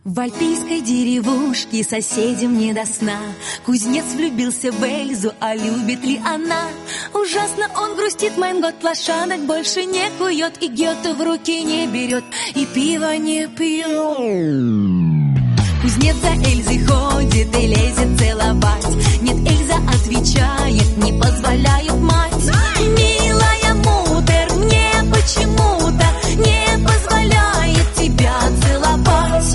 В альпийской деревушке соседям не до сна. Кузнец влюбился в Эльзу, а любит ли она? Ужасно он грустит, mein Gott, лошадок больше не кует, и Гёте в руки не берет, и пиво не пьет. Кузнец за Эльзой ходит и лезет целовать. Нет, Эльза отвечает, не позволяет мать. Милая мутер, мне почему-то не позволяет тебя целовать.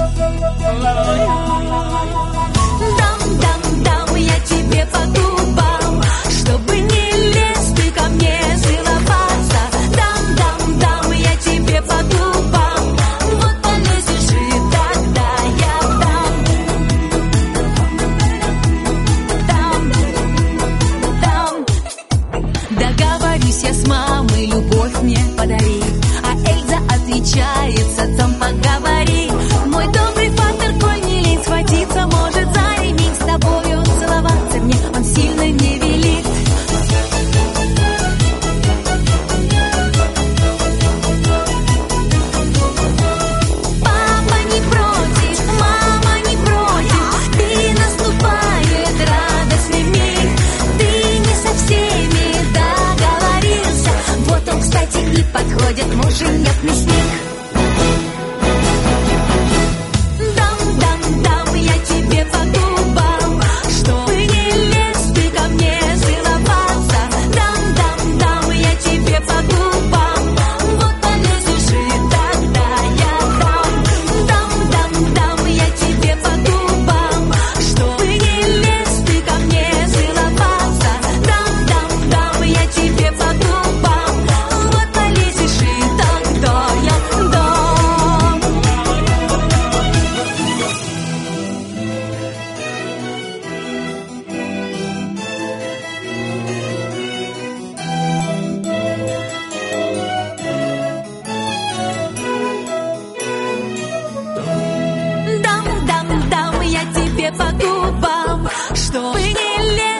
Дам, я тебе по губам, чтобы не лезть ты ко мне целоваться. Дам, я тебе по губам, вот полезешь и тогда я дам. Договорюсь я с мамой, любовь мне подари. А Эльза отвечает, с отцом поговори. Мой добрый фатер, коль не лень схватиться, может за ремень с тобою целоваться мне он сильно не велит. Папа не против, мама не против, и наступает радостный миг. Ты не со всеми договорился, вот он, кстати, и подходит муженек мясник. Дам, я тебе по губам, чтобы не лезть ты ко мне целоваться. Дам, я тебе по губам, вот полезешь и тогда я дам, я тебе по губам, чтобы не лезть ты ко мне целоваться. Дам, я тебе по губам, вот полезешь и тогда я дам. Дам, я тебе по губам, чтобы не лезть